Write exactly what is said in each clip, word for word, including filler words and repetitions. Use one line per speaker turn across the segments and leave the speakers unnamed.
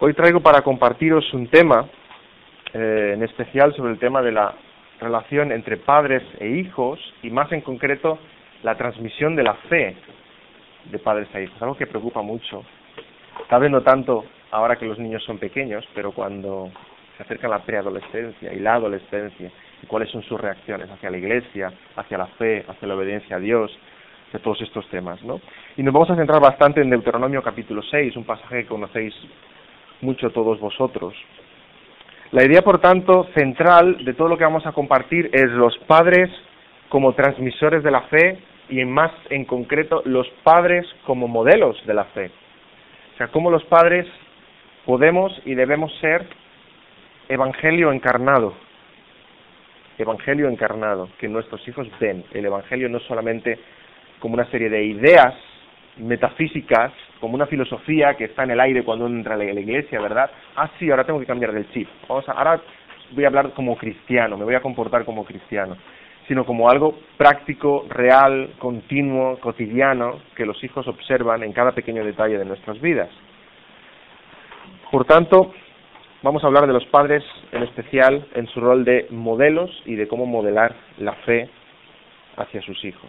Hoy traigo para compartiros un tema, eh, en especial sobre el tema de la relación entre padres e hijos, y más en concreto la transmisión de la fe de padres a hijos, algo que preocupa mucho. Tal vez no tanto ahora que los niños son pequeños, pero cuando se acerca la preadolescencia y la adolescencia, y cuáles son sus reacciones hacia la iglesia, hacia la fe, hacia la obediencia a Dios, de todos estos temas, ¿no? Y nos vamos a centrar bastante en Deuteronomio capítulo seis, un pasaje que conocéis mucho todos vosotros. La idea, por tanto, central de todo lo que vamos a compartir es los padres como transmisores de la fe y en más en concreto los padres como modelos de la fe. O sea, cómo los padres podemos y debemos ser evangelio encarnado. Evangelio encarnado, que nuestros hijos ven. El evangelio no solamente como una serie de ideas metafísicas, como una filosofía que está en el aire cuando uno entra a la iglesia, ¿verdad? Ah, sí, ahora tengo que cambiar del chip. Vamos a, ahora voy a hablar como cristiano, me voy a comportar como cristiano. Sino como algo práctico, real, continuo, cotidiano, que los hijos observan en cada pequeño detalle de nuestras vidas. Por tanto, vamos a hablar de los padres en especial en su rol de modelos y de cómo modelar la fe hacia sus hijos.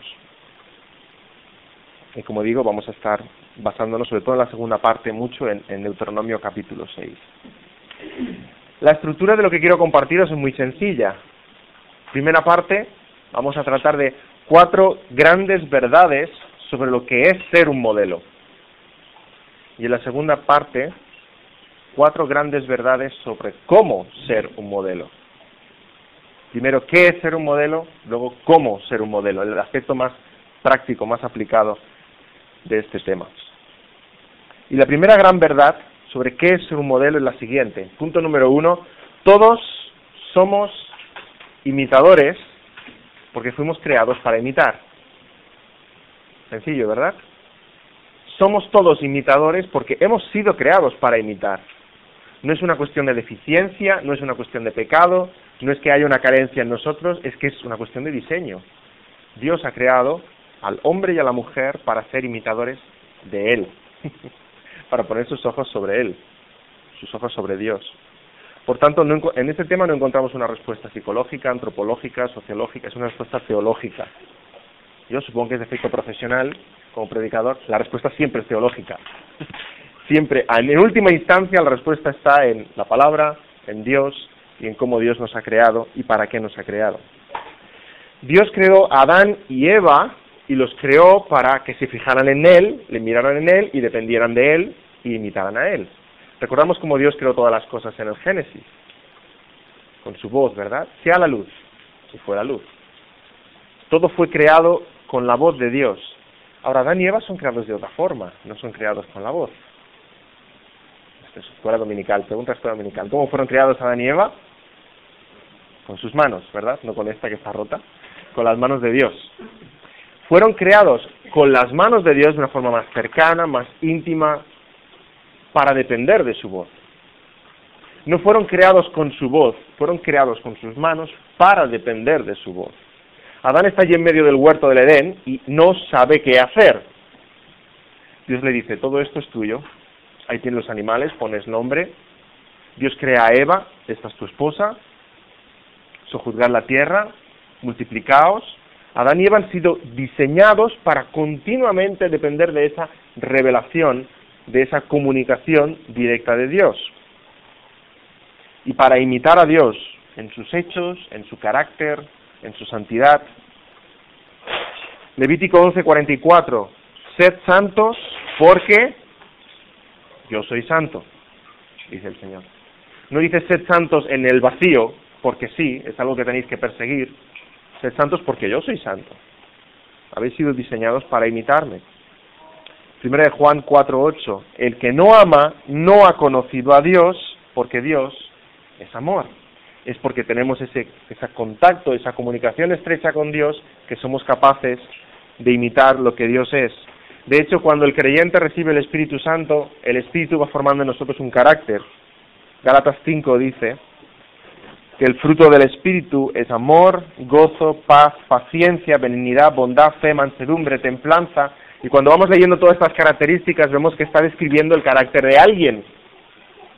Y como digo, vamos a estar basándonos sobre todo en la segunda parte mucho en, en Deuteronomio capítulo seis. La estructura de lo que quiero compartiros es muy sencilla. Primera parte, vamos a tratar de cuatro grandes verdades sobre lo que es ser un modelo. Y en la segunda parte, cuatro grandes verdades sobre cómo ser un modelo. Primero, ¿qué es ser un modelo? Luego, ¿cómo ser un modelo? El aspecto más práctico, más aplicado de este tema. Y la primera gran verdad sobre qué es ser un modelo es la siguiente. Punto número uno, todos somos imitadores porque fuimos creados para imitar. Sencillo, ¿verdad? Somos todos imitadores porque hemos sido creados para imitar. No es una cuestión de deficiencia, no es una cuestión de pecado, no es que haya una carencia en nosotros, es que es una cuestión de diseño. Dios ha creado al hombre y a la mujer para ser imitadores de Él, para poner sus ojos sobre Él, sus ojos sobre Dios. Por tanto, no, en este tema no encontramos una respuesta psicológica, antropológica, sociológica, es una respuesta teológica. Yo supongo que es de efecto profesional, como predicador, la respuesta siempre es teológica. Siempre, en última instancia, la respuesta está en la palabra, en Dios, y en cómo Dios nos ha creado y para qué nos ha creado. Dios creó a Adán y Eva, y los creó para que se fijaran en Él, le miraran en Él y dependieran de Él y imitaran a Él. Recordamos cómo Dios creó todas las cosas en el Génesis, con su voz, ¿verdad? Sea la luz, y fue la luz. Todo fue creado con la voz de Dios. Ahora, Adán y Eva son creados de otra forma, no son creados con la voz. Esta es escuela dominical, pregunta escuela dominical. ¿Cómo fueron creados Adán y Eva? Con sus manos, ¿verdad? No con esta que está rota, con las manos de Dios. Fueron creados con las manos de Dios de una forma más cercana, más íntima, para depender de su voz. No fueron creados con su voz, fueron creados con sus manos para depender de su voz. Adán está allí en medio del huerto del Edén y no sabe qué hacer. Dios le dice, todo esto es tuyo, ahí tienes los animales, pones nombre. Dios crea a Eva, esta es tu esposa, sojuzgad la tierra, multiplicaos. Adán y Eva han sido diseñados para continuamente depender de esa revelación, de esa comunicación directa de Dios. Y para imitar a Dios en sus hechos, en su carácter, en su santidad. Levítico once cuarenta y cuatro, sed santos porque yo soy santo, dice el Señor. No dice sed santos en el vacío, porque sí, es algo que tenéis que perseguir. Sed santos porque yo soy santo. Habéis sido diseñados para imitarme. Primera de Juan cuatro ocho. El que no ama no ha conocido a Dios, porque Dios es amor. Es porque tenemos ese, ese contacto, esa comunicación estrecha con Dios, que somos capaces de imitar lo que Dios es. De hecho, cuando el creyente recibe el Espíritu Santo, el Espíritu va formando en nosotros un carácter. Gálatas cinco dice que el fruto del Espíritu es amor, gozo, paz, paciencia, benignidad, bondad, fe, mansedumbre, templanza. Y cuando vamos leyendo todas estas características, vemos que está describiendo el carácter de alguien.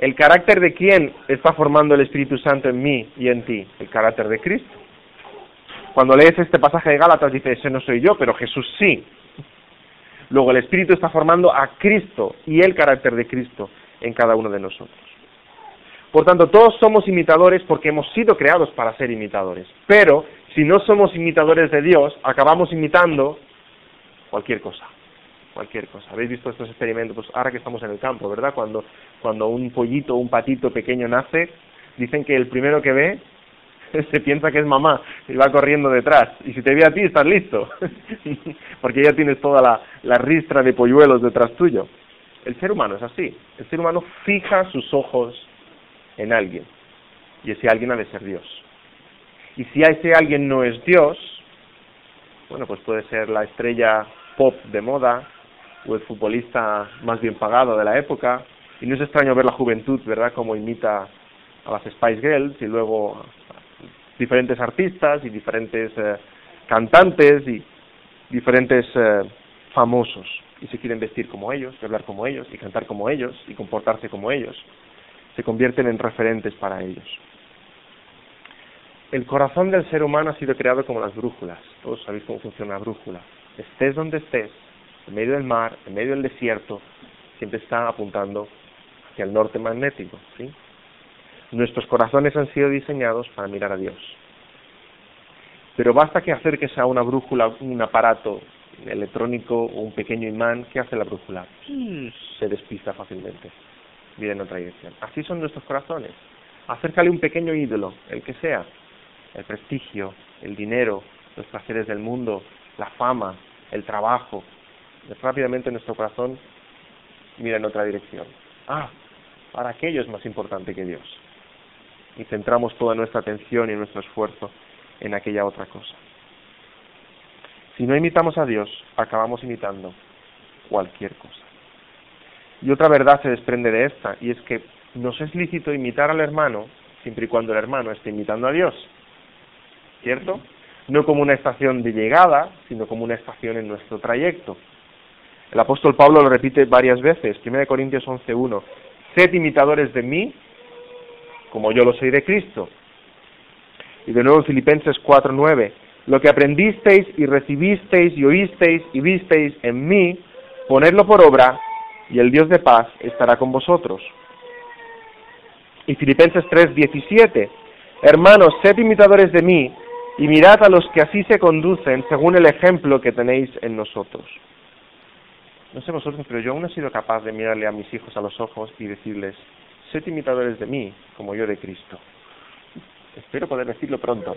¿El carácter de quién está formando el Espíritu Santo en mí y en ti? El carácter de Cristo. Cuando lees este pasaje de Gálatas dice, ese no soy yo, pero Jesús sí. Luego el Espíritu está formando a Cristo y el carácter de Cristo en cada uno de nosotros. Por tanto, todos somos imitadores porque hemos sido creados para ser imitadores. Pero, si no somos imitadores de Dios, acabamos imitando cualquier cosa. Cualquier cosa. ¿Habéis visto estos experimentos? Pues ahora que estamos en el campo, ¿verdad? Cuando, cuando un pollito o un patito pequeño nace, dicen que el primero que ve se piensa que es mamá y va corriendo detrás. Y si te ve a ti, estás listo. Porque ya tienes toda la, la ristra de polluelos detrás tuyo. El ser humano es así. El ser humano fija sus ojos en alguien. Y ese alguien ha de ser Dios. Y si ese alguien no es Dios, bueno, pues puede ser la estrella pop de moda, o el futbolista más bien pagado de la época, y no es extraño ver la juventud, ¿verdad?, como imita a las Spice Girls, y luego diferentes artistas, y diferentes eh, cantantes, y diferentes eh, famosos, y se quieren vestir como ellos, y hablar como ellos, y cantar como ellos, y comportarse como ellos, se convierten en referentes para ellos. El corazón del ser humano ha sido creado como las brújulas. Todos sabéis cómo funciona la brújula. Estés donde estés, en medio del mar, en medio del desierto, siempre está apuntando hacia el norte magnético, ¿sí? Nuestros corazones han sido diseñados para mirar a Dios. Pero basta que acerques a una brújula un aparato electrónico o un pequeño imán, ¿qué hace la brújula? Se despista fácilmente, mira en otra dirección. Así son nuestros corazones. Acércale un pequeño ídolo, el que sea, el prestigio, el dinero, los placeres del mundo, la fama, el trabajo. Rápidamente nuestro corazón mira en otra dirección. Ah, para aquello es más importante que Dios. Y centramos toda nuestra atención y nuestro esfuerzo en aquella otra cosa. Si no imitamos a Dios, acabamos imitando cualquier cosa. Y otra verdad se desprende de esta, y es que nos es lícito imitar al hermano siempre y cuando el hermano esté imitando a Dios. ¿Cierto? No como una estación de llegada, sino como una estación en nuestro trayecto. El apóstol Pablo lo repite varias veces, primera de Corintios once uno, sed imitadores de mí, como yo lo soy de Cristo. Y de nuevo en Filipenses cuatro nueve, lo que aprendisteis y recibisteis y oísteis y visteis en mí, ponedlo por obra, y el Dios de paz estará con vosotros. Y Filipenses tres diecisiete, hermanos, sed imitadores de mí, y mirad a los que así se conducen según el ejemplo que tenéis en nosotros. No sé vosotros, pero yo aún he sido capaz de mirarle a mis hijos a los ojos y decirles, sed imitadores de mí, como yo de Cristo. Espero poder decirlo pronto.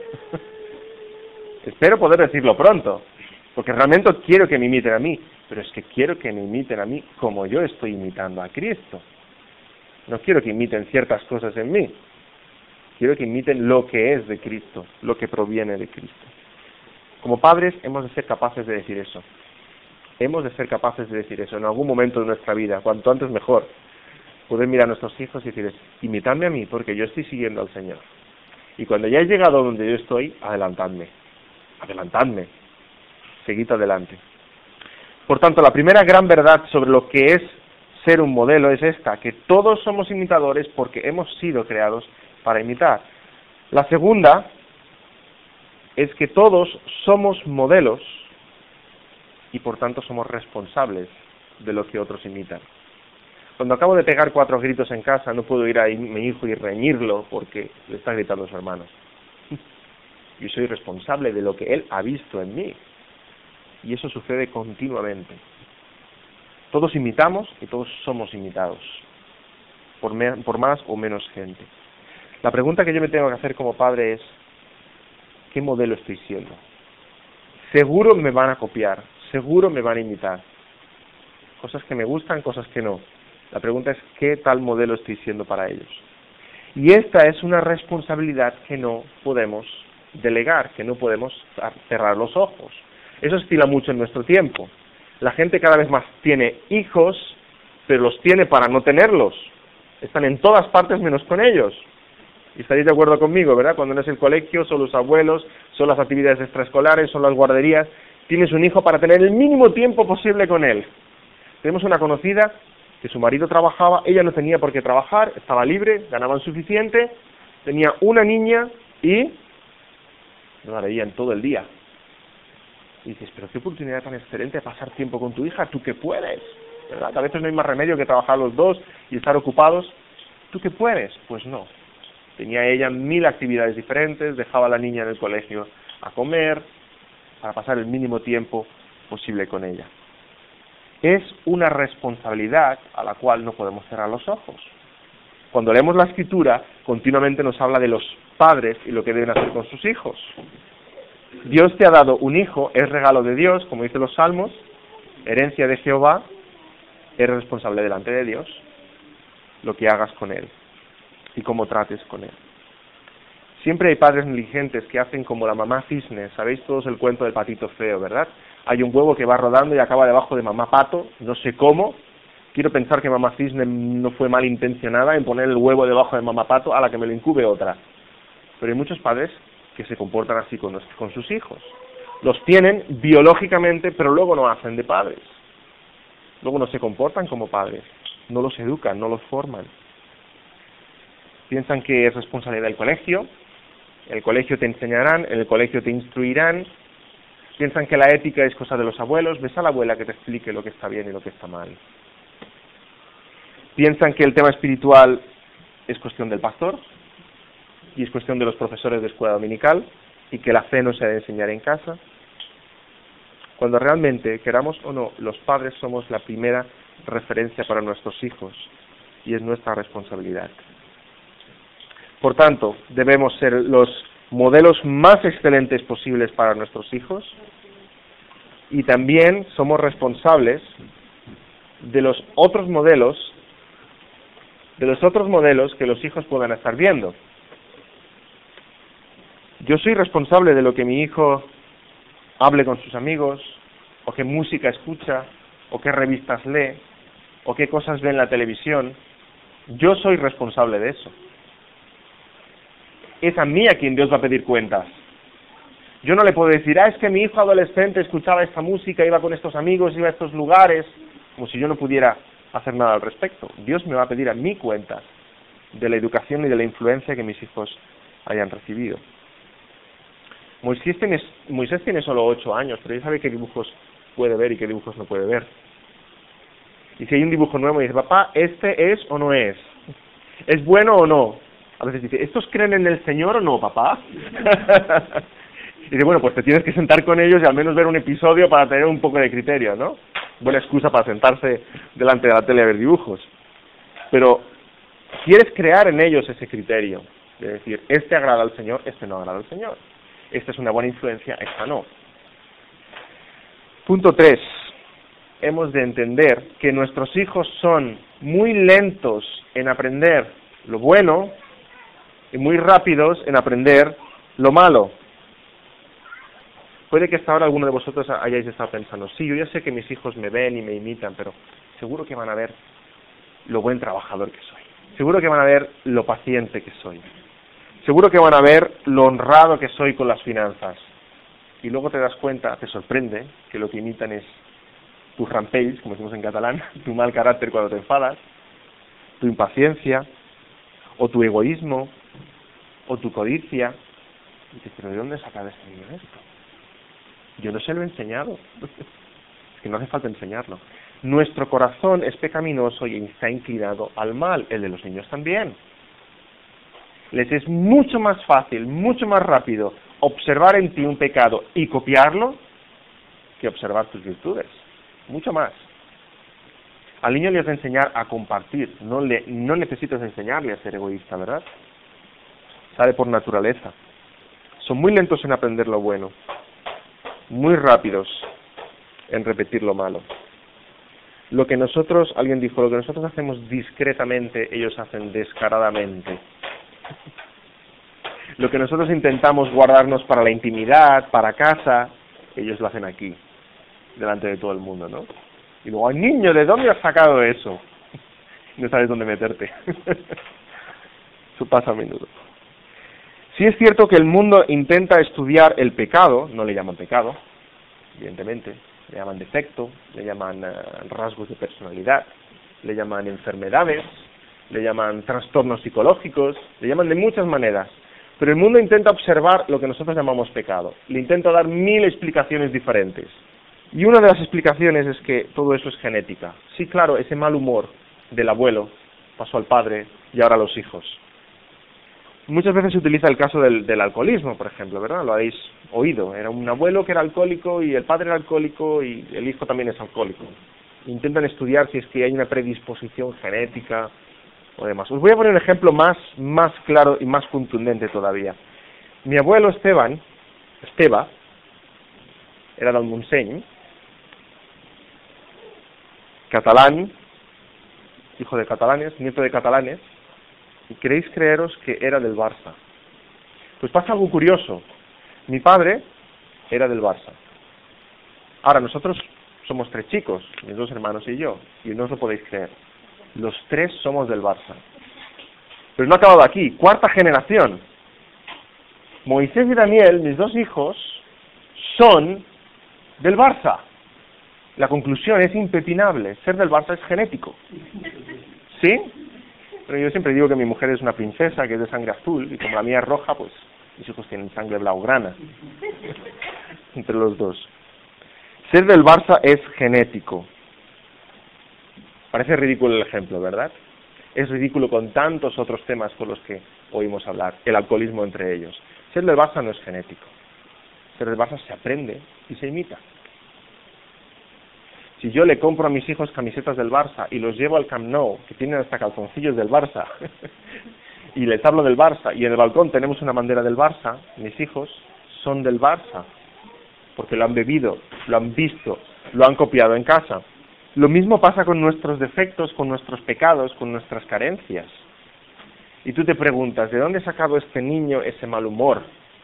Espero poder decirlo pronto, porque realmente quiero que me imiten a mí, pero es que quiero que me imiten a mí como yo estoy imitando a Cristo. No quiero que imiten ciertas cosas en mí. Quiero que imiten lo que es de Cristo, lo que proviene de Cristo. Como padres hemos de ser capaces de decir eso. Hemos de ser capaces de decir eso en algún momento de nuestra vida, cuanto antes mejor. Poder mirar a nuestros hijos y decirles, imitadme a mí porque yo estoy siguiendo al Señor. Y cuando ya he llegado donde yo estoy, adelantadme. Adelantadme. Seguid adelante. Por tanto, la primera gran verdad sobre lo que es ser un modelo es esta, que todos somos imitadores porque hemos sido creados para imitar. La segunda es que todos somos modelos y por tanto somos responsables de lo que otros imitan. Cuando acabo de pegar cuatro gritos en casa, no puedo ir a mi hijo y reñirlo porque le está gritando a su hermano. Yo soy responsable de lo que él ha visto en mí. Y eso sucede continuamente. Todos imitamos y todos somos imitados, por, me, por más o menos gente. La pregunta que yo me tengo que hacer como padre es, ¿qué modelo estoy siendo? Seguro me van a copiar, seguro me van a imitar. Cosas que me gustan, cosas que no. La pregunta es, ¿qué tal modelo estoy siendo para ellos? Y esta es una responsabilidad que no podemos delegar, que no podemos cerrar los ojos. Eso estila mucho en nuestro tiempo. La gente cada vez más tiene hijos, pero los tiene para no tenerlos. Están en todas partes menos con ellos. Y estaréis de acuerdo conmigo, ¿verdad? Cuando no es el colegio, son los abuelos, son las actividades extraescolares, son las guarderías. Tienes un hijo para tener el mínimo tiempo posible con él. Tenemos una conocida que su marido trabajaba, ella no tenía por qué trabajar, estaba libre, ganaban suficiente, tenía una niña y no la veían todo el día. Y dices, pero qué oportunidad tan excelente de pasar tiempo con tu hija, tú que puedes, ¿verdad? A veces no hay más remedio que trabajar los dos y estar ocupados. ¿Tú que puedes? Pues no. Tenía ella mil actividades diferentes, dejaba a la niña en el colegio a comer, para pasar el mínimo tiempo posible con ella. Es una responsabilidad a la cual no podemos cerrar los ojos. Cuando leemos la Escritura, continuamente nos habla de los padres y lo que deben hacer con sus hijos. Dios te ha dado un hijo, es regalo de Dios, como dicen los Salmos, herencia de Jehová, eres responsable delante de Dios, lo que hagas con él y cómo trates con él. Siempre hay padres negligentes que hacen como la mamá cisne. Sabéis todos el cuento del patito feo, ¿verdad? Hay un huevo que va rodando y acaba debajo de mamá pato, no sé cómo. Quiero pensar que mamá cisne no fue malintencionada en poner el huevo debajo de mamá pato a la que me lo incube otra. Pero hay muchos padres que se comportan así con, los, con sus hijos. Los tienen biológicamente, pero luego no hacen de padres. Luego no se comportan como padres. No los educan, no los forman. Piensan que es responsabilidad del colegio. En el colegio te enseñarán, en el colegio te instruirán. Piensan que la ética es cosa de los abuelos. Ves a la abuela que te explique lo que está bien y lo que está mal. Piensan que el tema espiritual es cuestión del pastor y es cuestión de los profesores de escuela dominical y que la fe no se debe enseñar en casa. Cuando realmente, queramos o no, los padres somos la primera referencia para nuestros hijos y es nuestra responsabilidad. Por tanto, debemos ser los modelos más excelentes posibles para nuestros hijos y también somos responsables de los otros modelos, de los otros modelos que los hijos puedan estar viendo. Yo soy responsable de lo que mi hijo hable con sus amigos, o qué música escucha, o qué revistas lee, o qué cosas ve en la televisión. Yo soy responsable de eso. Es a mí a quien Dios va a pedir cuentas. Yo no le puedo decir, ah, es que mi hijo adolescente escuchaba esta música, iba con estos amigos, iba a estos lugares, como si yo no pudiera hacer nada al respecto. Dios me va a pedir a mí cuentas de la educación y de la influencia que mis hijos hayan recibido. Moisés tiene, Moisés tiene solo ocho años, pero él sabe qué dibujos puede ver y qué dibujos no puede ver. Y si hay un dibujo nuevo, dice, papá, ¿este es o no es? ¿Es bueno o no? A veces dice, ¿estos creen en el Señor o no, papá? Y dice, bueno, pues te tienes que sentar con ellos y al menos ver un episodio para tener un poco de criterio, ¿no? Buena excusa para sentarse delante de la tele a ver dibujos. Pero quieres crear en ellos ese criterio, de decir, este agrada al Señor, este no agrada al Señor. Esta es una buena influencia, esta no. Punto tres. Hemos de entender que nuestros hijos son muy lentos en aprender lo bueno y muy rápidos en aprender lo malo. Puede que hasta ahora alguno de vosotros hayáis estado pensando, sí, yo ya sé que mis hijos me ven y me imitan, pero seguro que van a ver lo buen trabajador que soy. Seguro que van a ver lo paciente que soy. Seguro que van a ver lo honrado que soy con las finanzas. Y luego te das cuenta, te sorprende, que lo que imitan es tus rampells, como decimos en catalán, tu mal carácter cuando te enfadas, tu impaciencia, o tu egoísmo, o tu codicia. Y dices, ¿pero de dónde sacas este niño esto? Yo no se lo he enseñado. Es que no hace falta enseñarlo. Nuestro corazón es pecaminoso y está inclinado al mal, el de los niños también. Les es mucho más fácil, mucho más rápido observar en ti un pecado y copiarlo que observar tus virtudes. Mucho más. Al niño le has de enseñar a compartir, no le no necesitas enseñarle a ser egoísta, ¿verdad? Sale por naturaleza. Son muy lentos en aprender lo bueno, muy rápidos en repetir lo malo. Lo que nosotros, alguien dijo, lo que nosotros hacemos discretamente, ellos hacen descaradamente. Lo que nosotros intentamos guardarnos para la intimidad, para casa, ellos lo hacen aquí, delante de todo el mundo, ¿no? Y luego, ¡ay, niño, ¿de dónde has sacado eso? No sabes dónde meterte. Eso pasa a menudo. Sí es cierto que el mundo intenta estudiar el pecado, no le llaman pecado, evidentemente, le llaman defecto, le llaman uh, rasgos de personalidad, le llaman enfermedades, le llaman trastornos psicológicos, le llaman de muchas maneras. Pero el mundo intenta observar lo que nosotros llamamos pecado. Le intenta dar mil explicaciones diferentes. Y una de las explicaciones es que todo eso es genética. Sí, claro, ese mal humor del abuelo pasó al padre y ahora a los hijos. Muchas veces se utiliza el caso del, del alcoholismo, por ejemplo, ¿verdad? Lo habéis oído. Era un abuelo que era alcohólico y el padre era alcohólico y el hijo también es alcohólico. Intentan estudiar si es que hay una predisposición genética o demás. Os voy a poner un ejemplo más, más claro y más contundente todavía. Mi abuelo Esteban, Esteba, era del Montseny, catalán, hijo de catalanes, nieto de catalanes, y queréis creeros que era del Barça. Pues pasa algo curioso. Mi padre era del Barça. Ahora, nosotros somos tres chicos, mis dos hermanos y yo, y no os lo podéis creer. Los tres somos del Barça. Pero no ha acabado aquí. Cuarta generación. Moisés y Daniel, mis dos hijos, son del Barça. La conclusión es impepinable. Ser del Barça es genético. ¿Sí? Pero yo siempre digo que mi mujer es una princesa, que es de sangre azul, y como la mía es roja, pues mis hijos tienen sangre blaugrana. Entre los dos. Ser del Barça es genético. Parece ridículo el ejemplo, ¿verdad? Es ridículo con tantos otros temas con los que oímos hablar, el alcoholismo entre ellos. Ser del Barça no es genético. Ser del Barça se aprende y se imita. Si yo le compro a mis hijos camisetas del Barça y los llevo al Camp Nou, que tienen hasta calzoncillos del Barça, y les hablo del Barça, y en el balcón tenemos una bandera del Barça, mis hijos son del Barça, porque lo han bebido, lo han visto, lo han copiado en casa. Lo mismo pasa con nuestros defectos, con nuestros pecados, con nuestras carencias. Y tú te preguntas, ¿de dónde ha sacado este niño ese mal humor?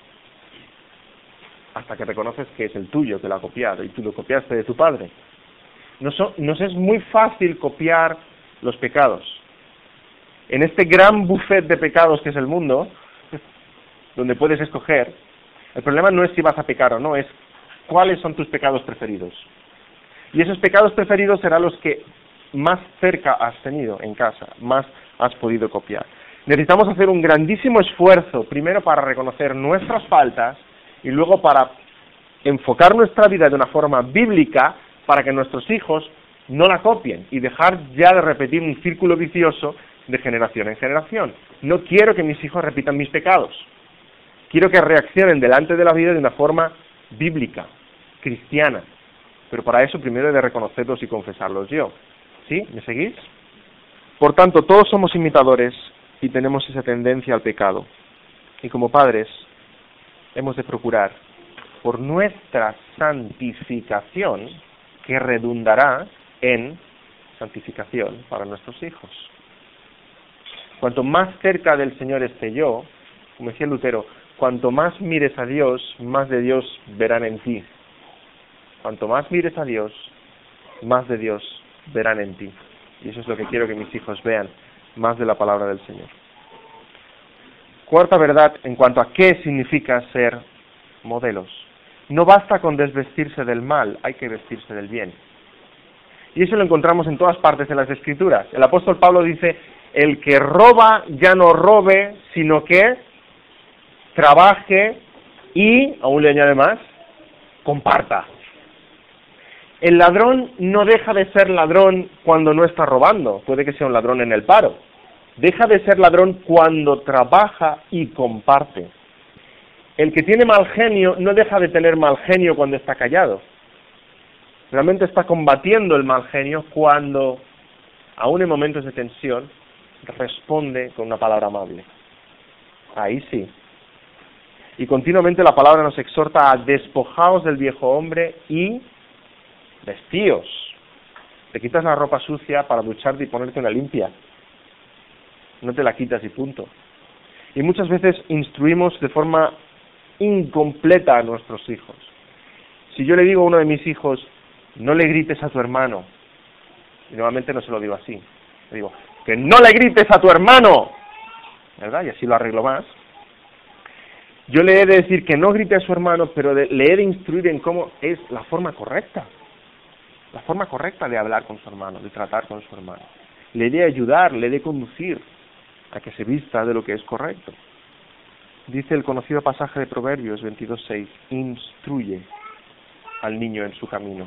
Hasta que reconoces que es el tuyo, que lo ha copiado, y tú lo copiaste de tu padre. Nos, nos es muy fácil copiar los pecados. En este gran buffet de pecados que es el mundo, donde puedes escoger, el problema no es si vas a pecar o no, es cuáles son tus pecados preferidos. Y esos pecados preferidos serán los que más cerca has tenido en casa, más has podido copiar. Necesitamos hacer un grandísimo esfuerzo, primero para reconocer nuestras faltas y luego para enfocar nuestra vida de una forma bíblica para que nuestros hijos no la copien y dejar ya de repetir un círculo vicioso de generación en generación. No quiero que mis hijos repitan mis pecados. Quiero que reaccionen delante de la vida de una forma bíblica, cristiana. Pero para eso primero he de reconocerlos y confesarlos yo. ¿Sí? ¿Me seguís? Por tanto, todos somos imitadores y tenemos esa tendencia al pecado. Y como padres, hemos de procurar, por nuestra santificación, que redundará en santificación para nuestros hijos. Cuanto más cerca del Señor esté yo, como decía Lutero, cuanto más mires a Dios, más de Dios verán en ti. Cuanto más mires a Dios, más de Dios verán en ti. Y eso es lo que quiero que mis hijos vean, más de la palabra del Señor. Cuarta verdad en cuanto a qué significa ser modelos. No basta con desvestirse del mal, hay que vestirse del bien. Y eso lo encontramos en todas partes de las Escrituras. El apóstol Pablo dice, el que roba ya no robe, sino que trabaje y, aún le añade más, comparta. El ladrón no deja de ser ladrón cuando no está robando, puede que sea un ladrón en el paro. Deja de ser ladrón cuando trabaja y comparte. El que tiene mal genio no deja de tener mal genio cuando está callado. Realmente está combatiendo el mal genio cuando, aún en momentos de tensión, responde con una palabra amable. Ahí sí. Y continuamente la palabra nos exhorta a despojaos del viejo hombre y vestíos. Te quitas la ropa sucia para ducharte y ponerte una limpia. No te la quitas y punto. Y muchas veces instruimos de forma incompleta a nuestros hijos. Si yo le digo a uno de mis hijos, no le grites a tu hermano, y normalmente no se lo digo así, le digo, que no le grites a tu hermano, ¿verdad? Y así lo arreglo más. Yo le he de decir que no grite a su hermano, pero de, le he de instruir en cómo es la forma correcta, la forma correcta de hablar con su hermano, de tratar con su hermano. le he de ayudar, le he de conducir a que se vista de lo que es correcto. Dice el conocido pasaje de Proverbios veintidós seis, instruye al niño en su camino.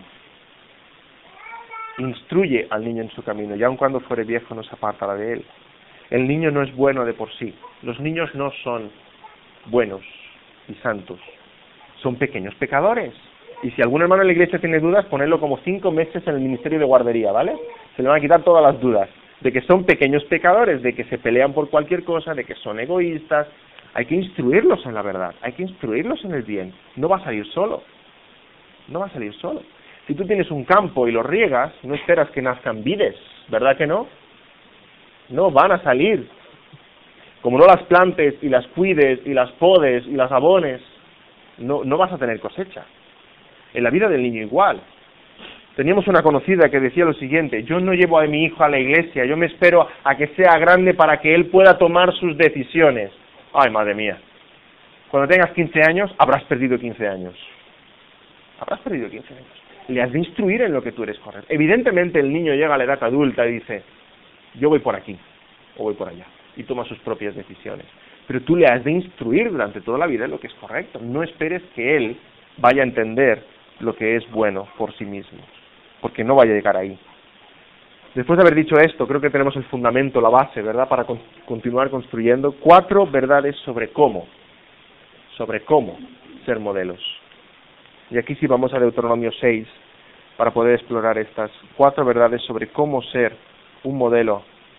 Instruye al niño en su camino, y aun cuando fuere viejo no se apartará de él. El niño no es bueno de por sí. Los niños no son buenos y santos. Son pequeños pecadores. Y si algún hermano en la iglesia tiene dudas, ponedlo como cinco meses en el ministerio de guardería, ¿vale? Se le van a quitar todas las dudas. De que son pequeños pecadores, de que se pelean por cualquier cosa, de que son egoístas. Hay que instruirlos en la verdad, hay que instruirlos en el bien. No va a salir solo. No va a salir solo. Si tú tienes un campo y lo riegas, no esperas que nazcan vides, ¿verdad que no? No, van a salir. Como no las plantes y las cuides y las podes y las abones, no, no vas a tener cosecha. En la vida del niño igual. Teníamos una conocida que decía lo siguiente: yo no llevo a mi hijo a la iglesia, yo me espero a que sea grande para que él pueda tomar sus decisiones. Ay, madre mía. Cuando tengas quince años, habrás perdido quince años. Habrás perdido quince años. Le has de instruir en lo que tú eres correcto. Evidentemente el niño llega a la edad adulta y dice, yo voy por aquí, o voy por allá, y toma sus propias decisiones. Pero tú le has de instruir durante toda la vida en lo que es correcto. No esperes que él vaya a entender lo que es bueno por sí mismo, porque no vaya a llegar ahí. Después de haber dicho esto, creo que tenemos el fundamento, la base, ¿verdad?, para con- continuar construyendo cuatro verdades sobre cómo, sobre cómo ser modelos. Y aquí sí vamos a Deuteronomio seis para poder explorar estas cuatro verdades sobre cómo ser un modelo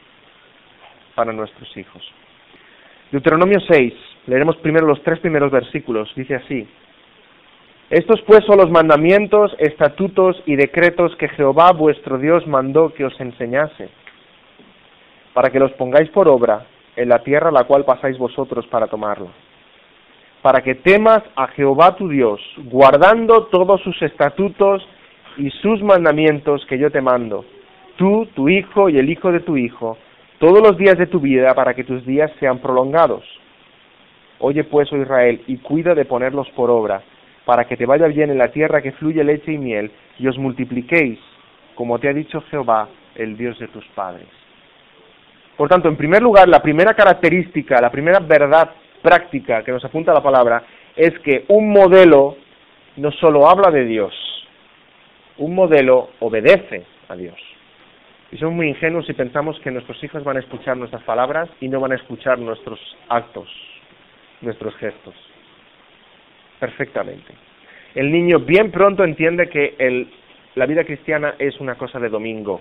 para nuestros hijos. Deuteronomio seis, leeremos primero los tres primeros versículos, dice así: estos pues son los mandamientos, estatutos y decretos que Jehová vuestro Dios mandó que os enseñase, para que los pongáis por obra en la tierra a la cual pasáis vosotros para tomarla, para que temas a Jehová tu Dios, guardando todos sus estatutos y sus mandamientos que yo te mando, tú, tu hijo y el hijo de tu hijo, todos los días de tu vida, para que tus días sean prolongados. Oye pues, oh Israel, y cuida de ponerlos por obra, para que te vaya bien en la tierra que fluye leche y miel, y os multipliquéis, como te ha dicho Jehová, el Dios de tus padres. Por tanto, en primer lugar, la primera característica, la primera verdad práctica que nos apunta la palabra, es que un modelo no solo habla de Dios, un modelo obedece a Dios. Y somos muy ingenuos si pensamos que nuestros hijos van a escuchar nuestras palabras y no van a escuchar nuestros actos, nuestros gestos. Perfectamente. El niño bien pronto entiende que el, la vida cristiana es una cosa de domingo.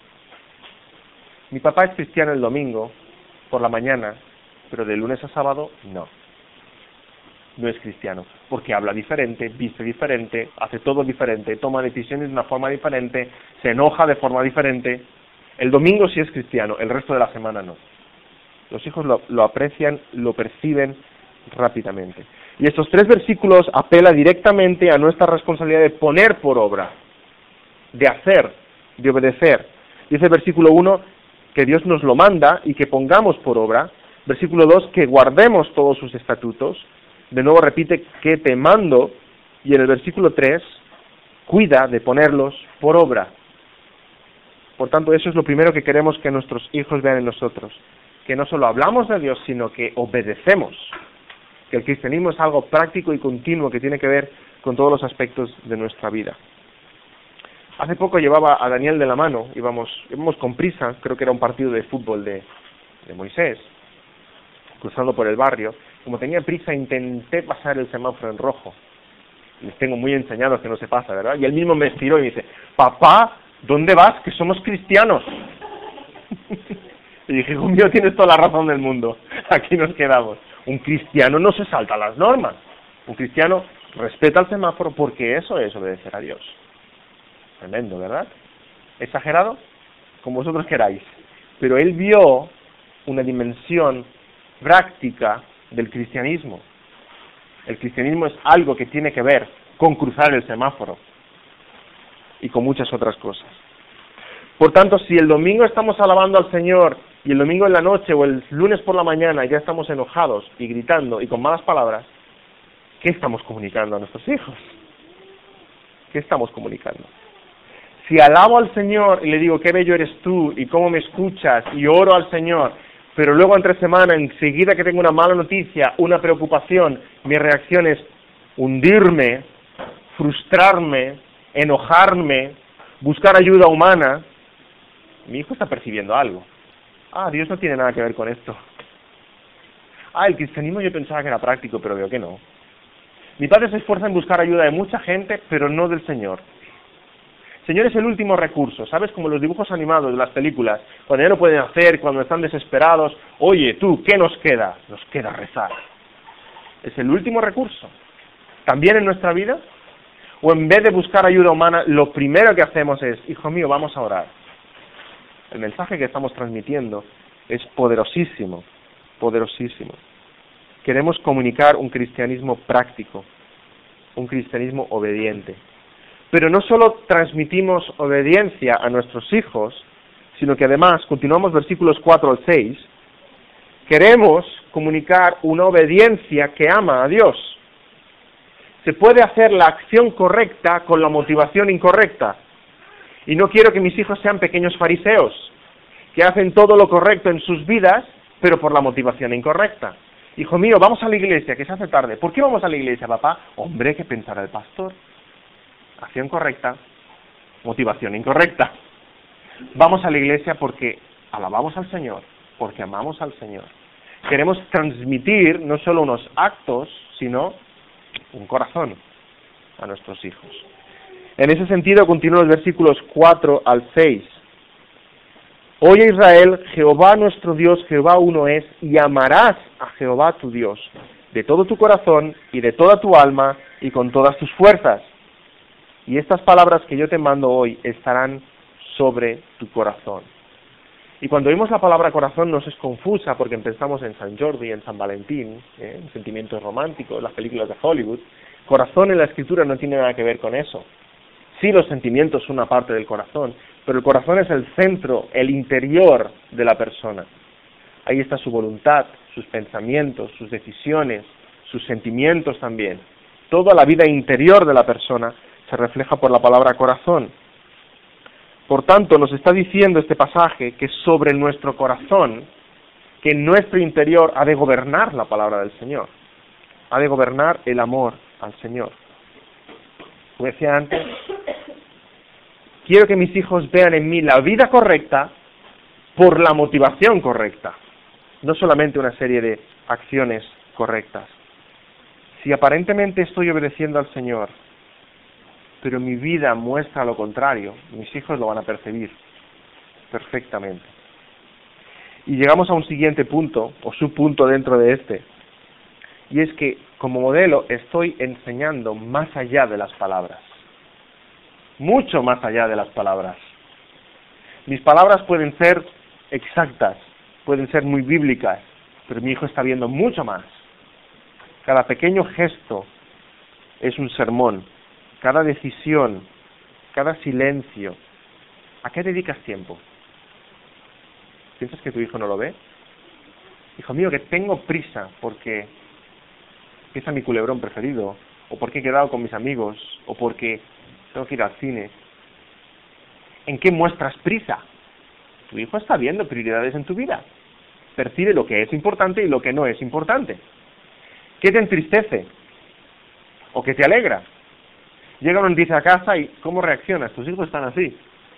Mi papá es cristiano el domingo, por la mañana, pero de lunes a sábado, no. No es cristiano, porque habla diferente, viste diferente, hace todo diferente, toma decisiones de una forma diferente, se enoja de forma diferente. El domingo sí es cristiano, el resto de la semana no. Los hijos lo, lo aprecian, lo perciben rápidamente. Y estos tres versículos apelan directamente a nuestra responsabilidad de poner por obra, de hacer, de obedecer. Dice el versículo uno que Dios nos lo manda y que pongamos por obra. Versículo dos, que guardemos todos sus estatutos. De nuevo repite que te mando. Y en el versículo tres, cuida de ponerlos por obra. Por tanto, eso es lo primero que queremos que nuestros hijos vean en nosotros. Que no solo hablamos de Dios, sino que obedecemos. Que el cristianismo es algo práctico y continuo que tiene que ver con todos los aspectos de nuestra vida. Hace poco llevaba a Daniel de la mano, íbamos, íbamos con prisa, creo que era un partido de fútbol de, de Moisés, cruzando por el barrio. Como tenía prisa, intenté pasar el semáforo en rojo. Les tengo muy enseñados que no se pasa, ¿verdad? Y él mismo me estiró y me dice, papá, ¿dónde vas? Que somos cristianos. Y dije, hijo mío, tienes toda la razón del mundo, aquí nos quedamos. Un cristiano no se salta las normas. Un cristiano respeta el semáforo porque eso es obedecer a Dios. Tremendo, ¿verdad? ¿Exagerado? Como vosotros queráis. Pero él vio una dimensión práctica del cristianismo. El cristianismo es algo que tiene que ver con cruzar el semáforo y con muchas otras cosas. Por tanto, si el domingo estamos alabando al Señor y el domingo en la noche o el lunes por la mañana ya estamos enojados y gritando y con malas palabras, ¿qué estamos comunicando a nuestros hijos? ¿Qué estamos comunicando? Si alabo al Señor y le digo, qué bello eres tú, y cómo me escuchas, y oro al Señor, pero luego entre semana, enseguida que tengo una mala noticia, una preocupación, mi reacción es hundirme, frustrarme, enojarme, buscar ayuda humana, mi hijo está percibiendo algo. Ah, Dios no tiene nada que ver con esto. Ah, el cristianismo yo pensaba que era práctico, pero veo que no. Mi padre se esfuerza en buscar ayuda de mucha gente, pero no del Señor. Señor es el último recurso, ¿sabes? Como los dibujos animados de las películas, cuando ya no pueden hacer, cuando están desesperados. Oye, tú, ¿qué nos queda? Nos queda rezar. Es el último recurso. ¿También en nuestra vida? O en vez de buscar ayuda humana, lo primero que hacemos es, hijo mío, vamos a orar. El mensaje que estamos transmitiendo es poderosísimo, poderosísimo. Queremos comunicar un cristianismo práctico, un cristianismo obediente. Pero no solo transmitimos obediencia a nuestros hijos, sino que además, continuamos versículos cuatro al seis, queremos comunicar una obediencia que ama a Dios. Se puede hacer la acción correcta con la motivación incorrecta. Y no quiero que mis hijos sean pequeños fariseos, que hacen todo lo correcto en sus vidas, pero por la motivación incorrecta. Hijo mío, vamos a la iglesia, que se hace tarde. ¿Por qué vamos a la iglesia, papá? Hombre, ¿qué pensará el pastor? Acción correcta, motivación incorrecta. Vamos a la iglesia porque alabamos al Señor, porque amamos al Señor. Queremos transmitir no solo unos actos, sino un corazón a nuestros hijos. En ese sentido, continúan los versículos cuatro al seis. Oye Israel, Jehová nuestro Dios, Jehová uno es, y amarás a Jehová tu Dios, de todo tu corazón y de toda tu alma y con todas tus fuerzas. Y estas palabras que yo te mando hoy estarán sobre tu corazón. Y cuando oímos la palabra corazón nos es confusa porque pensamos en San Jordi, en San Valentín, ¿eh? en sentimientos románticos, las películas de Hollywood. Corazón en la Escritura no tiene nada que ver con eso. Sí, los sentimientos son una parte del corazón, pero el corazón es el centro, el interior de la persona. Ahí está su voluntad, sus pensamientos, sus decisiones, sus sentimientos también. Toda la vida interior de la persona se refleja por la palabra corazón. Por tanto, nos está diciendo este pasaje que sobre nuestro corazón, que en nuestro interior ha de gobernar la palabra del Señor, ha de gobernar el amor al Señor. Como decía antes, quiero que mis hijos vean en mí la vida correcta por la motivación correcta, no solamente una serie de acciones correctas. Si aparentemente estoy obedeciendo al Señor, pero mi vida muestra lo contrario, mis hijos lo van a percibir perfectamente. Y llegamos a un siguiente punto, o subpunto dentro de este, y es que como modelo estoy enseñando más allá de las palabras, mucho más allá de las palabras. Mis palabras pueden ser exactas, pueden ser muy bíblicas, pero mi hijo está viendo mucho más. Cada pequeño gesto es un sermón. Cada decisión, cada silencio. ¿A qué dedicas tiempo? ¿Piensas que tu hijo no lo ve? Hijo mío, que tengo prisa porque empieza mi culebrón preferido, o porque he quedado con mis amigos, o porque tengo que ir al cine. ¿En qué muestras prisa? Tu hijo está viendo prioridades en tu vida. Percibe lo que es importante y lo que no es importante. ¿Qué te entristece? ¿O qué te alegra? Llega una noticia a casa y ¿cómo reaccionas? Tus hijos están así.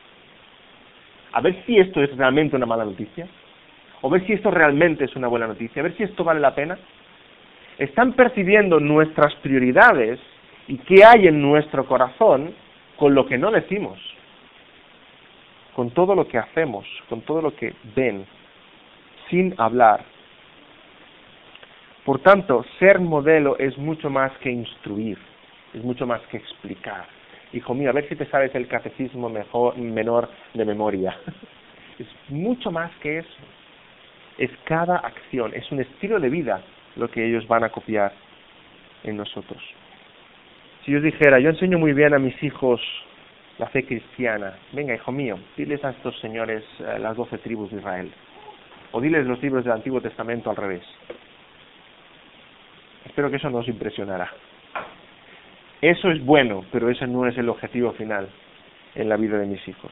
A ver si esto es realmente una mala noticia. O ver si esto realmente es una buena noticia. A ver si esto vale la pena. Están percibiendo nuestras prioridades y qué hay en nuestro corazón con lo que no decimos. Con todo lo que hacemos, con todo lo que ven, sin hablar. Por tanto, ser modelo es mucho más que instruir. Es mucho más que explicar. Hijo mío, a ver si te sabes el catecismo mejor, menor de memoria. Es mucho más que eso. Es cada acción, es un estilo de vida lo que ellos van a copiar en nosotros. Si yo dijera, yo enseño muy bien a mis hijos la fe cristiana, venga, hijo mío, diles a estos señores eh, las doce tribus de Israel. O diles los libros del Antiguo Testamento al revés. Espero que eso no os impresionará. Eso es bueno, pero ese no es el objetivo final. en la vida de mis hijos.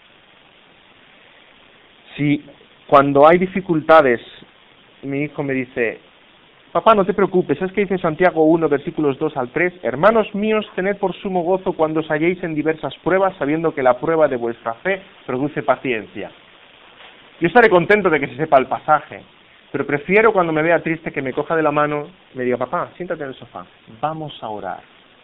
Si cuando hay dificultades, mi hijo me dice, papá, no te preocupes, es que dice Santiago uno, versículos dos al tres, hermanos míos, tened por sumo gozo cuando os halléis en diversas pruebas, sabiendo que la prueba de vuestra fe produce paciencia. Yo estaré contento de que se sepa el pasaje, pero prefiero cuando me vea triste que me coja de la mano y me diga, papá, siéntate en el sofá, vamos a orar.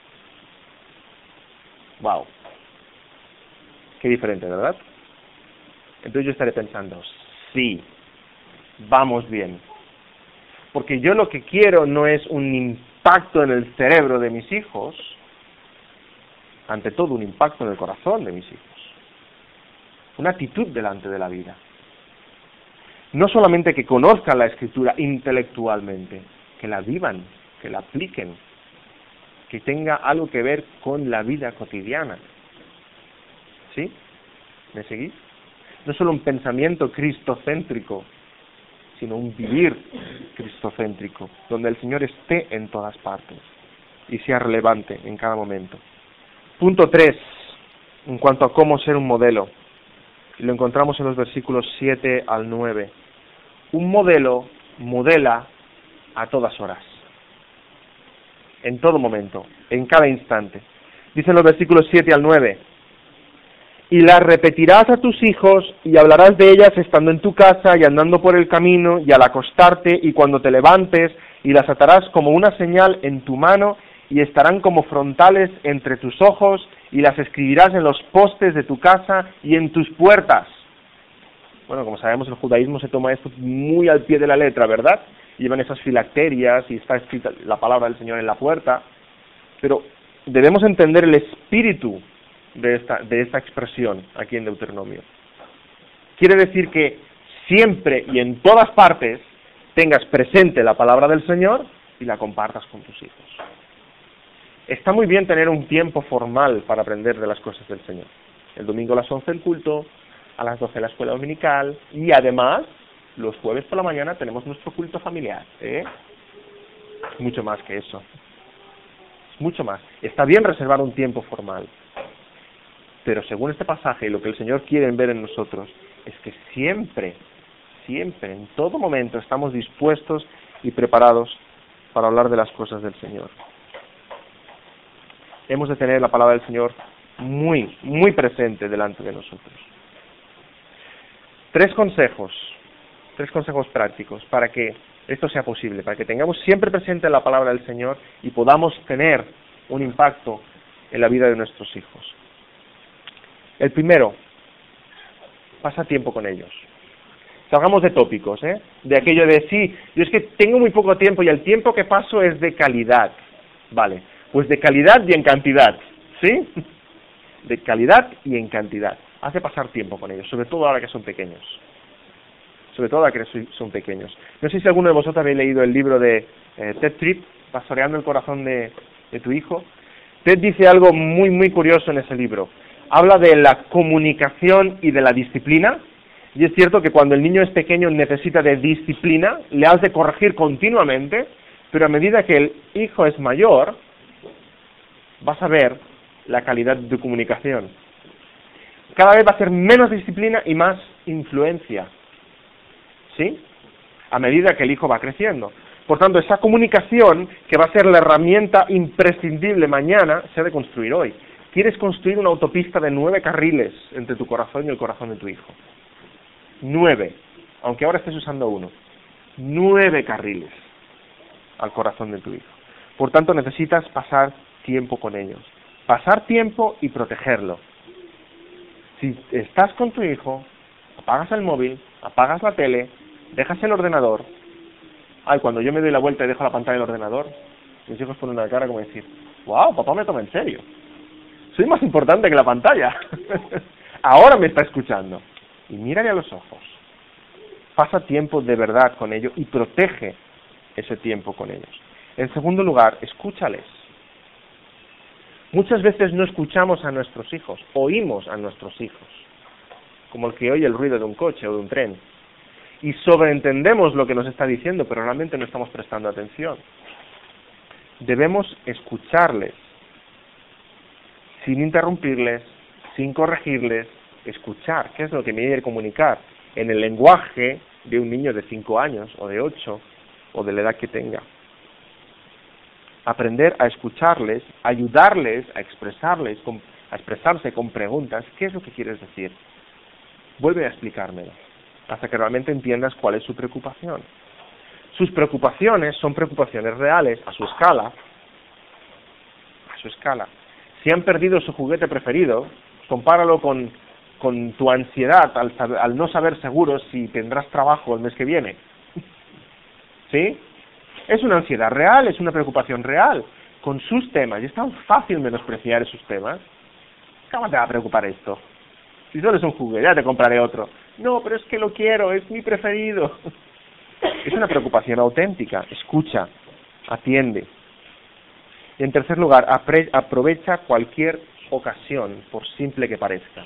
Wow. Qué diferente, ¿verdad? Entonces yo estaré pensando, sí, vamos bien. Porque yo lo que quiero no es un impacto en el cerebro de mis hijos, ante todo un impacto en el corazón de mis hijos. Una actitud delante de la vida. No solamente que conozcan la Escritura intelectualmente, que la vivan, que la apliquen, que tenga algo que ver con la vida cotidiana. ¿Sí? ¿Me seguís? No solo un pensamiento cristocéntrico, sino un vivir cristocéntrico, donde el Señor esté en todas partes y sea relevante en cada momento. Punto tres, en cuanto a cómo ser un modelo, y lo encontramos en los versículos siete al nueve. Un modelo modela a todas horas, en todo momento, en cada instante. Dicen los versículos siete al nueve, y las repetirás a tus hijos y hablarás de ellas estando en tu casa y andando por el camino y al acostarte y cuando te levantes, y las atarás como una señal en tu mano y estarán como frontales entre tus ojos y las escribirás en los postes de tu casa y en tus puertas. Bueno, como sabemos, el judaísmo se toma esto muy al pie de la letra, ¿verdad? Llevan esas filacterias y está escrita la palabra del Señor en la puerta, pero debemos entender el espíritu de esta, de esta expresión aquí en Deuteronomio. Quiere decir que siempre y en todas partes tengas presente la palabra del Señor y la compartas con tus hijos. Está muy bien tener un tiempo formal para aprender de las cosas del Señor. El domingo a las once el culto, a las doce la escuela dominical, y además, los jueves por la mañana tenemos nuestro culto familiar. ¿eh? Mucho más que eso. Mucho más. Está bien reservar un tiempo formal. Pero según este pasaje y lo que el Señor quiere ver en nosotros, es que siempre, siempre, en todo momento, estamos dispuestos y preparados para hablar de las cosas del Señor. Hemos de tener la palabra del Señor muy, muy presente delante de nosotros. Tres consejos, tres consejos prácticos para que esto sea posible, para que tengamos siempre presente la palabra del Señor y podamos tener un impacto en la vida de nuestros hijos. El primero, pasa tiempo con ellos. Salgamos de tópicos, ¿eh? De aquello de, sí, yo es que tengo muy poco tiempo y el tiempo que paso es de calidad. Vale, pues de calidad y en cantidad, ¿sí? De calidad y en cantidad. Hace pasar tiempo con ellos, sobre todo ahora que son pequeños. Sobre todo ahora que son pequeños. No sé si alguno de vosotros habéis leído el libro de eh, Ted Tripp, Pastoreando el corazón de, de tu hijo. Ted dice algo muy, muy curioso en ese libro. Habla de la comunicación y de la disciplina, y es cierto que cuando el niño es pequeño necesita de disciplina, le has de corregir continuamente, pero a medida que el hijo es mayor, vas a ver la calidad de tu comunicación. Cada vez va a ser menos disciplina y más influencia, ¿sí? A medida que el hijo va creciendo. Por tanto, esa comunicación, que va a ser la herramienta imprescindible mañana, se ha de construir hoy. Quieres construir una autopista de nueve carriles entre tu corazón y el corazón de tu hijo. Nueve, aunque ahora estés usando uno. Nueve carriles al corazón de tu hijo. Por tanto, necesitas pasar tiempo con ellos. Pasar tiempo y protegerlo. Si estás con tu hijo, apagas el móvil, apagas la tele, dejas el ordenador. Ay, cuando yo me doy la vuelta y dejo la pantalla del ordenador, mis hijos ponen una cara como decir, wow, papá me toma en serio. Soy más importante que la pantalla. Ahora me está escuchando. Y mírale a los ojos. Pasa tiempo de verdad con ellos y protege ese tiempo con ellos. En segundo lugar, escúchales. Muchas veces no escuchamos a nuestros hijos, oímos a nuestros hijos, como el que oye el ruido de un coche o de un tren. Y sobreentendemos lo que nos está diciendo, pero realmente no estamos prestando atención. Debemos escucharles, sin interrumpirles, sin corregirles, escuchar qué es lo que me quiere comunicar en el lenguaje de un niño de cinco años o de ocho o de la edad que tenga. Aprender a escucharles, ayudarles a expresarles, con, a expresarse con preguntas. ¿Qué es lo que quieres decir? Vuelve a explicármelo, hasta que realmente entiendas cuál es su preocupación. Sus preocupaciones son preocupaciones reales, a su escala, a su escala. Si han perdido su juguete preferido, compáralo con, con tu ansiedad al, saber, al no saber seguro si tendrás trabajo el mes que viene. ¿Sí? Es una ansiedad real, es una preocupación real, con sus temas, y es tan fácil menospreciar esos temas. ¿Cómo te va a preocupar esto? Si solo es un juguete, ya te compraré otro. No, pero es que lo quiero, es mi preferido. Es una preocupación auténtica. Escucha, atiende. Y en tercer lugar, aprovecha cualquier ocasión, por simple que parezca,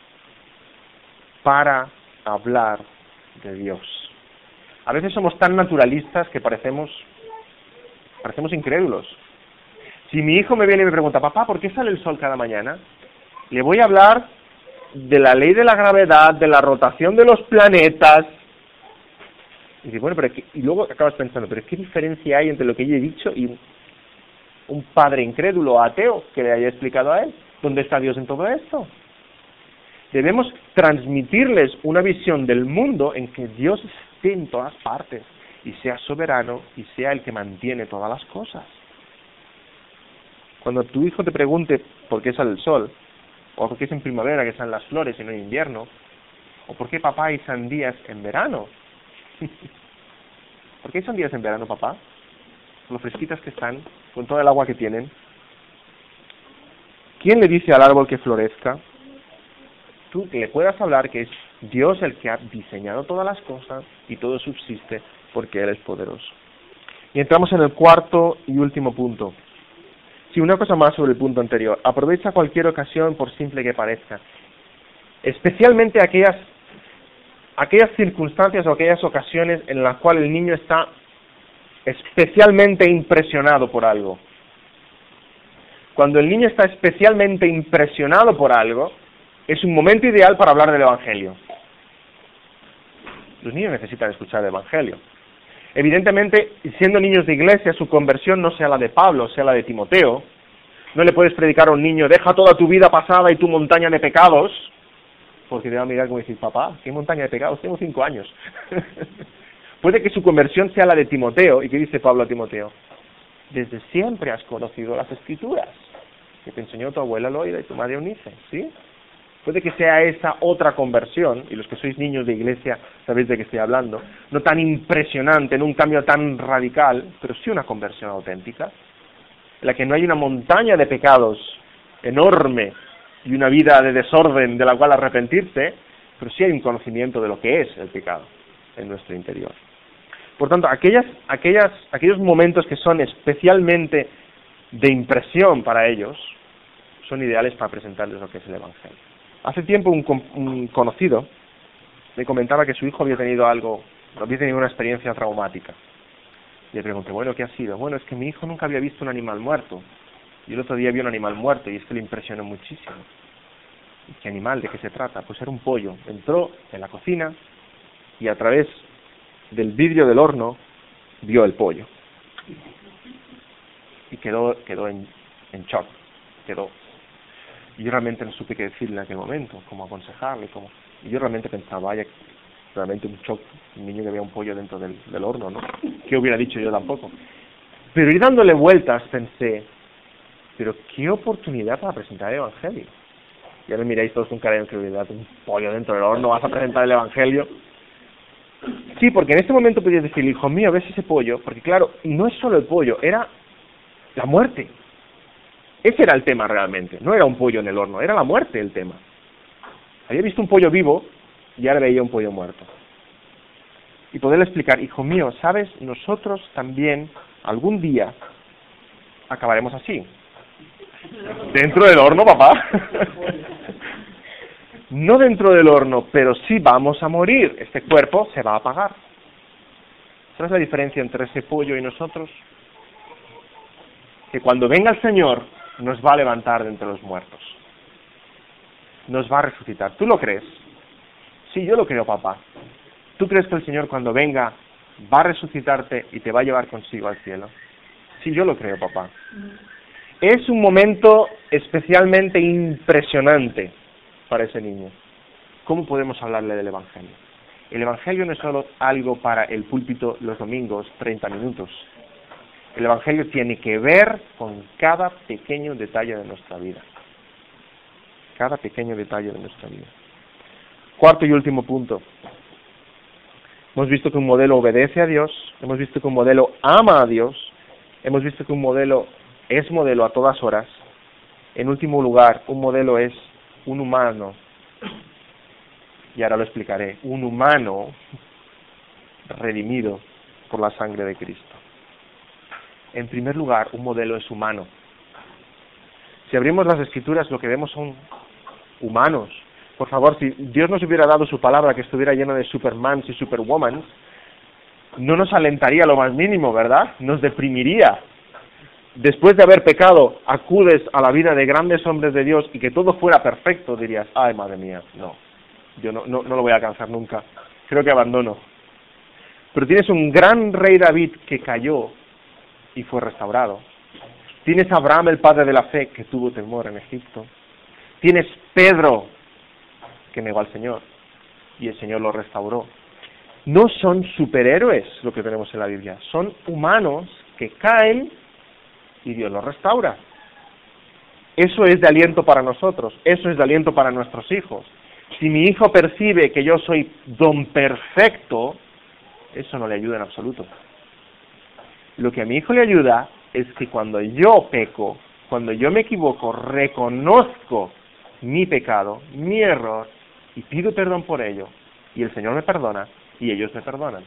para hablar de Dios. A veces somos tan naturalistas que parecemos, parecemos incrédulos. Si mi hijo me viene y me pregunta, papá, ¿por qué sale el sol cada mañana? Le voy a hablar de la ley de la gravedad, de la rotación de los planetas. Y dice, bueno, pero ¿qué? Y luego acabas pensando, pero ¿qué diferencia hay entre lo que yo he dicho y un padre incrédulo o ateo que le haya explicado a él? ¿Dónde está Dios en todo esto? Debemos transmitirles una visión del mundo en que Dios esté en todas partes y sea soberano y sea el que mantiene todas las cosas. Cuando tu hijo te pregunte por qué sale el sol, o por qué es en primavera que salen las flores y no en invierno, o por qué papá hay sandías en verano, ¿por qué hay sandías en verano, papá? Con lo fresquitas que están, con todo el agua que tienen. ¿Quién le dice al árbol que florezca? Tú que le puedas hablar que es Dios el que ha diseñado todas las cosas y todo subsiste porque Él es poderoso. Y entramos en el cuarto y último punto. Sí, una cosa más sobre el punto anterior. Aprovecha cualquier ocasión, por simple que parezca. Especialmente aquellas, aquellas circunstancias o aquellas ocasiones en las cuales el niño está especialmente impresionado por algo. Cuando el niño está especialmente impresionado por algo, es un momento ideal para hablar del Evangelio. Los niños necesitan escuchar el Evangelio. Evidentemente, siendo niños de iglesia, su conversión no sea la de Pablo, sea la de Timoteo. No le puedes predicar a un niño, deja toda tu vida pasada y tu montaña de pecados, porque te va a mirar como decir, papá, ¿qué montaña de pecados? Tengo cinco años. Puede que su conversión sea la de Timoteo, y ¿qué dice Pablo a Timoteo? Desde siempre has conocido las Escrituras, que te enseñó tu abuela Loida y tu madre Eunice, ¿sí? Puede que sea esa otra conversión, y los que sois niños de iglesia sabéis de qué estoy hablando, no tan impresionante, no un cambio tan radical, pero sí una conversión auténtica, en la que no hay una montaña de pecados enorme y una vida de desorden de la cual arrepentirse, pero sí hay un conocimiento de lo que es el pecado en nuestro interior. Por tanto, aquellas, aquellas, aquellos momentos que son especialmente de impresión para ellos, son ideales para presentarles lo que es el Evangelio. Hace tiempo un, un conocido me comentaba que su hijo había tenido algo, había tenido una experiencia traumática. Y le pregunté, bueno, ¿qué ha sido? Bueno, es que mi hijo nunca había visto un animal muerto. Y el otro día vio un animal muerto y es que le impresionó muchísimo. ¿Y qué animal? ¿De qué se trata? Pues era un pollo. Entró en la cocina y a través del vidrio del horno vio el pollo. Y quedó, quedó en, en shock. Quedó. Y yo realmente no supe qué decirle en aquel momento, cómo aconsejarle, cómo... Y yo realmente pensaba, vaya, realmente un shock, un niño que veía un pollo dentro del, del horno, ¿no? ¿Qué hubiera dicho yo tampoco? Pero ir dándole vueltas pensé, pero qué oportunidad para presentar el Evangelio. Ya me miráis todos con cara de incredulidad, un pollo dentro del horno, vas a presentar el Evangelio. Sí, porque en este momento podías decir, hijo mío, ves ese pollo, porque claro, no es solo el pollo, era la muerte. Ese era el tema realmente, no era un pollo en el horno, era la muerte el tema. Había visto un pollo vivo y ahora veía un pollo muerto. Y poderle explicar, hijo mío, ¿sabes? Nosotros también algún día acabaremos así. Dentro del horno, papá. No dentro del horno, pero sí vamos a morir. Este cuerpo se va a apagar. ¿Sabes la diferencia entre ese pollo y nosotros? Que cuando venga el Señor nos va a levantar de entre los muertos. nos va a resucitar. ¿Tú lo crees? Sí, yo lo creo, papá. ¿Tú crees que el Señor cuando venga va a resucitarte y te va a llevar consigo al cielo? Sí, yo lo creo, papá. Es un momento especialmente impresionante para ese niño. ¿Cómo podemos hablarle del Evangelio? El Evangelio no es solo algo para el púlpito los domingos, treinta minutos. El Evangelio tiene que ver con cada pequeño detalle de nuestra vida. Cada pequeño detalle de nuestra vida. Cuarto y último punto. Hemos visto que un modelo obedece a Dios, hemos visto que un modelo ama a Dios, hemos visto que un modelo es modelo a todas horas. En último lugar, un modelo es un humano, y ahora lo explicaré, un humano redimido por la sangre de Cristo. En primer lugar, un modelo es humano. Si abrimos las Escrituras, lo que vemos son humanos. Por favor, si Dios nos hubiera dado su palabra que estuviera llena de supermans y superwomans, no nos alentaría lo más mínimo, ¿verdad? Nos deprimiría. Después de haber pecado, acudes a la vida de grandes hombres de Dios y que todo fuera perfecto, dirías, ay, madre mía, no, yo no, no, no lo voy a alcanzar nunca, creo que abandono. Pero tienes un gran rey David que cayó y fue restaurado. Tienes a Abraham, el padre de la fe, que tuvo temor en Egipto. Tienes Pedro, que negó al Señor, y el Señor lo restauró. No son superhéroes lo que tenemos en la Biblia, son humanos que caen y Dios los restaura. Eso es de aliento para nosotros, eso es de aliento para nuestros hijos. Si mi hijo percibe que yo soy don perfecto, eso no le ayuda en absoluto. Lo que a mi hijo le ayuda es que cuando yo peco, cuando yo me equivoco, reconozco mi pecado, mi error, y pido perdón por ello, y el Señor me perdona, y ellos me perdonan.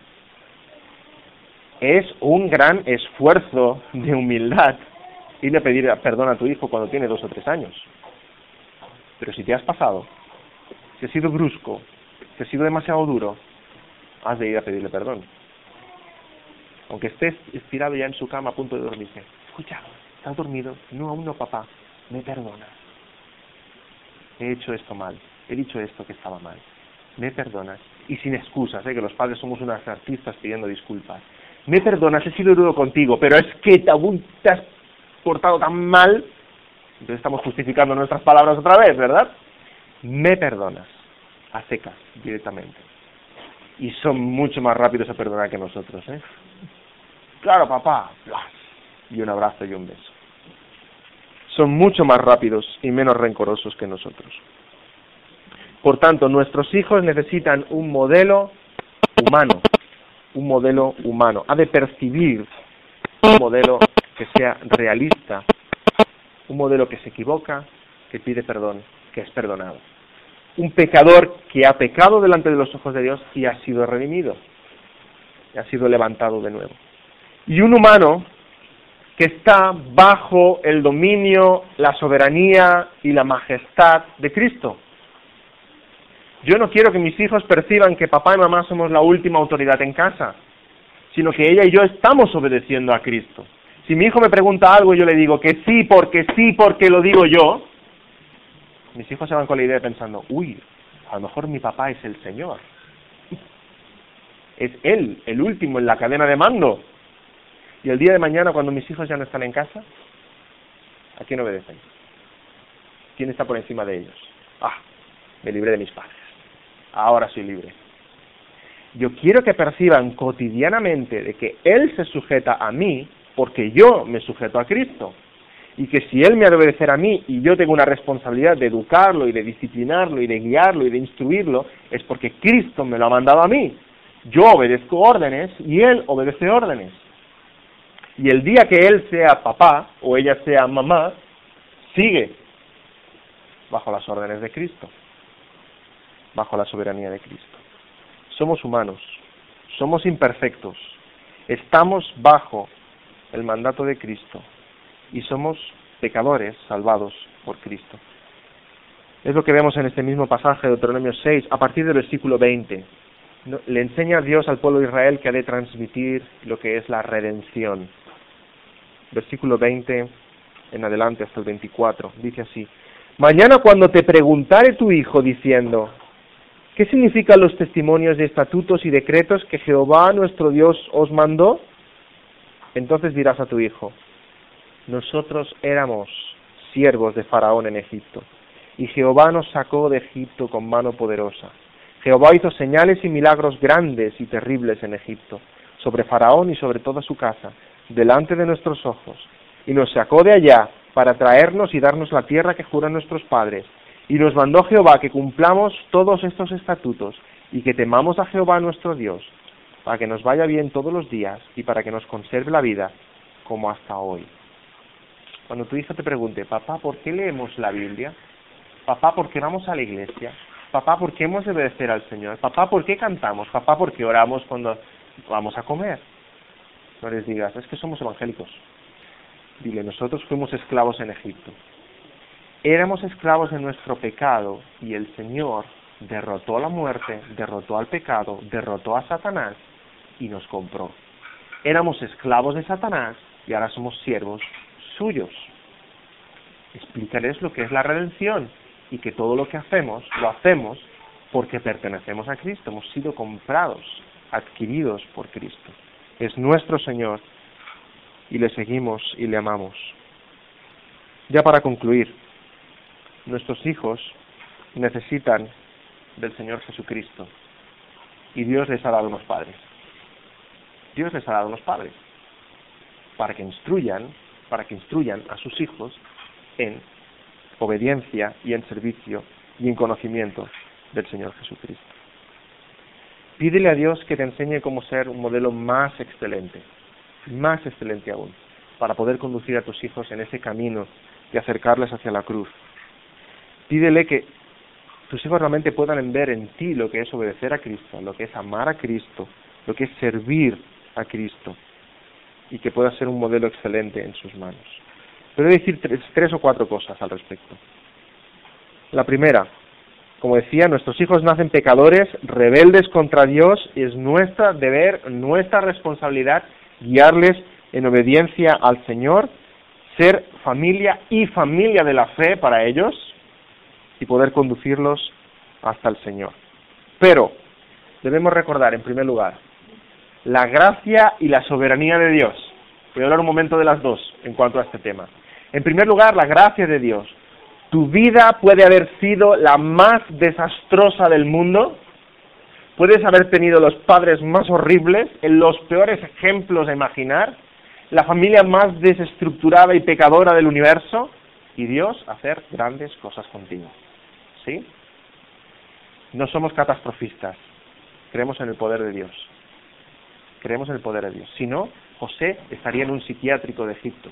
Es un gran esfuerzo de humildad ir a pedir perdón a tu hijo cuando tiene dos o tres años. Pero si te has pasado, si has sido brusco, si has sido demasiado duro, has de ir a pedirle perdón. Aunque estés estirado ya en su cama a punto de dormirse. Escucha, ¿estás dormido? No, aún no, papá. Me perdonas. He hecho esto mal. He dicho esto que estaba mal. Me perdonas. Y sin excusas, ¿eh? Que los padres somos unos artistas pidiendo disculpas. Me perdonas, he sido duro contigo, pero es que te, te has portado tan mal. Entonces estamos justificando nuestras palabras otra vez, ¿verdad? Me perdonas. A secas, directamente. Y son mucho más rápidos a perdonar que nosotros, ¿eh? Claro, papá. Y un abrazo y un beso. Son mucho más rápidos y menos rencorosos que nosotros. Por tanto, nuestros hijos necesitan un modelo humano. Un modelo humano. Ha de percibir un modelo que sea realista. Un modelo que se equivoca, que pide perdón, que es perdonado. Un pecador que ha pecado delante de los ojos de Dios y ha sido redimido. Y ha sido levantado de nuevo. Y un humano que está bajo el dominio, la soberanía y la majestad de Cristo. Yo no quiero que mis hijos perciban que papá y mamá somos la última autoridad en casa, sino que ella y yo estamos obedeciendo a Cristo. Si mi hijo me pregunta algo y yo le digo que sí, porque sí, porque lo digo yo, mis hijos se van con la idea pensando, uy, a lo mejor mi papá es el Señor. Es Él, el último en la cadena de mando. Y el día de mañana, cuando mis hijos ya no están en casa, ¿a quién obedecen? ¿Quién está por encima de ellos? Ah, me libré de mis padres. Ahora soy libre. Yo quiero que perciban cotidianamente de que Él se sujeta a mí porque yo me sujeto a Cristo. Y que si Él me ha de obedecer a mí y yo tengo una responsabilidad de educarlo y de disciplinarlo y de guiarlo y de instruirlo, es porque Cristo me lo ha mandado a mí. Yo obedezco órdenes y Él obedece órdenes. Y el día que Él sea papá o ella sea mamá, sigue bajo las órdenes de Cristo, bajo la soberanía de Cristo. Somos humanos, somos imperfectos, estamos bajo el mandato de Cristo y somos pecadores salvados por Cristo. Es lo que vemos en este mismo pasaje de Deuteronomio seis, a partir del versículo veinte. Le enseña a Dios al pueblo de Israel que ha de transmitir lo que es la redención. Versículo veinte en adelante hasta el veinticuatro, dice así: Mañana cuando te preguntare tu hijo diciendo, ¿qué significan los testimonios de estatutos y decretos que Jehová nuestro Dios os mandó? Entonces dirás a tu hijo, nosotros éramos siervos de Faraón en Egipto, y Jehová nos sacó de Egipto con mano poderosa. Jehová hizo señales y milagros grandes y terribles en Egipto, sobre Faraón y sobre toda su casa, delante de nuestros ojos, y nos sacó de allá para traernos y darnos la tierra que juran nuestros padres. Y nos mandó Jehová que cumplamos todos estos estatutos, y que temamos a Jehová nuestro Dios, para que nos vaya bien todos los días, y para que nos conserve la vida, como hasta hoy. Cuando tu hija te pregunte, papá, ¿por qué leemos la Biblia? Papá, ¿por qué vamos a la iglesia? Papá, ¿por qué hemos de obedecer al Señor? Papá, ¿por qué cantamos? Papá, ¿por qué oramos cuando vamos a comer? No les digas, es que somos evangélicos. Dile, nosotros fuimos esclavos en Egipto. Éramos esclavos de nuestro pecado y el Señor derrotó la muerte, derrotó al pecado, derrotó a Satanás y nos compró. Éramos esclavos de Satanás y ahora somos siervos suyos. Explícales lo que es la redención y que todo lo que hacemos, lo hacemos porque pertenecemos a Cristo, hemos sido comprados, adquiridos por Cristo. Es nuestro Señor y le seguimos y le amamos. Ya para concluir, nuestros hijos necesitan del Señor Jesucristo y Dios les ha dado unos padres. Dios les ha dado unos padres para que instruyan, para que instruyan a sus hijos en obediencia y en servicio y en conocimiento del Señor Jesucristo. Pídele a Dios que te enseñe cómo ser un modelo más excelente, más excelente aún, para poder conducir a tus hijos en ese camino y acercarles hacia la cruz. Pídele que tus hijos realmente puedan ver en ti lo que es obedecer a Cristo, lo que es amar a Cristo, lo que es servir a Cristo, y que pueda ser un modelo excelente en sus manos. Pero voy a decir tres, tres o cuatro cosas al respecto. La primera, como decía, nuestros hijos nacen pecadores, rebeldes contra Dios, y es nuestra deber, nuestra responsabilidad guiarles en obediencia al Señor, ser familia y familia de la fe para ellos, y poder conducirlos hasta el Señor. Pero debemos recordar, en primer lugar, la gracia y la soberanía de Dios. Voy a hablar un momento de las dos en cuanto a este tema. En primer lugar, la gracia de Dios. Tu vida puede haber sido la más desastrosa del mundo. Puedes haber tenido los padres más horribles, en los peores ejemplos a imaginar, la familia más desestructurada y pecadora del universo, y Dios hacer grandes cosas contigo. ¿Sí? No somos catastrofistas. Creemos en el poder de Dios. Creemos en el poder de Dios. Si no, José estaría en un psiquiátrico de Egipto.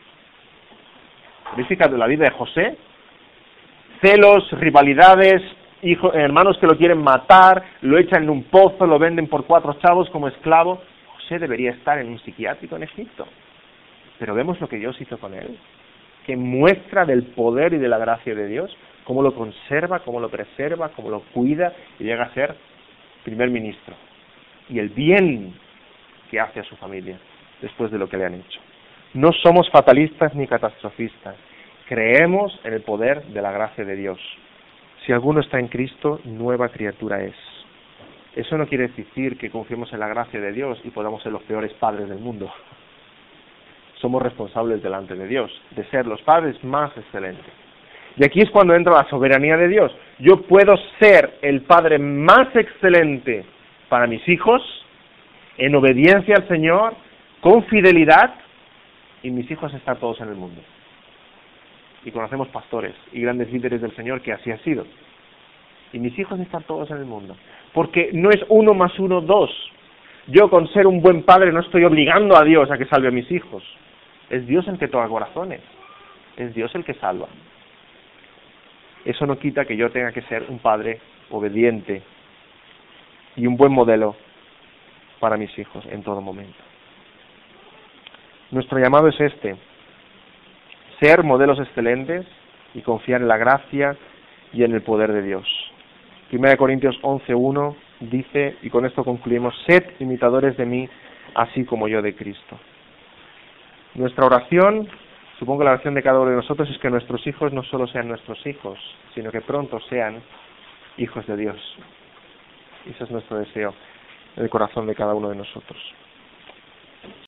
¿Habéis fijado la vida de José? Celos, rivalidades, hijos, hermanos que lo quieren matar, lo echan en un pozo, lo venden por cuatro chavos como esclavo. José debería estar en un psiquiátrico en Egipto. Pero vemos lo que Dios hizo con él, que muestra del poder y de la gracia de Dios, cómo lo conserva, cómo lo preserva, cómo lo cuida y llega a ser primer ministro. Y el bien que hace a su familia después de lo que le han hecho. No somos fatalistas ni catastrofistas. Creemos en el poder de la gracia de Dios. Si alguno está en Cristo, nueva criatura es. Eso no quiere decir que confiemos en la gracia de Dios y podamos ser los peores padres del mundo. Somos responsables delante de Dios de ser los padres más excelentes. Y aquí es cuando entra la soberanía de Dios. Yo puedo ser el padre más excelente para mis hijos, en obediencia al Señor, con fidelidad, y mis hijos están todos en el mundo. Y conocemos pastores y grandes líderes del Señor que así ha sido. Y mis hijos están todos en el mundo. Porque no es uno más uno, dos. Yo con ser un buen padre no estoy obligando a Dios a que salve a mis hijos. Es Dios el que toca corazones. Es Dios el que salva. Eso no quita que yo tenga que ser un padre obediente y un buen modelo para mis hijos en todo momento. Nuestro llamado es este: ser modelos excelentes y confiar en la gracia y en el poder de Dios. Primera de Corintios once uno dice, y con esto concluimos: sed imitadores de mí, así como yo de Cristo. Nuestra oración supongo que la oración de cada uno de nosotros es que nuestros hijos no solo sean nuestros hijos, sino que pronto sean hijos de Dios. Ese es nuestro deseo, en el corazón de cada uno de nosotros.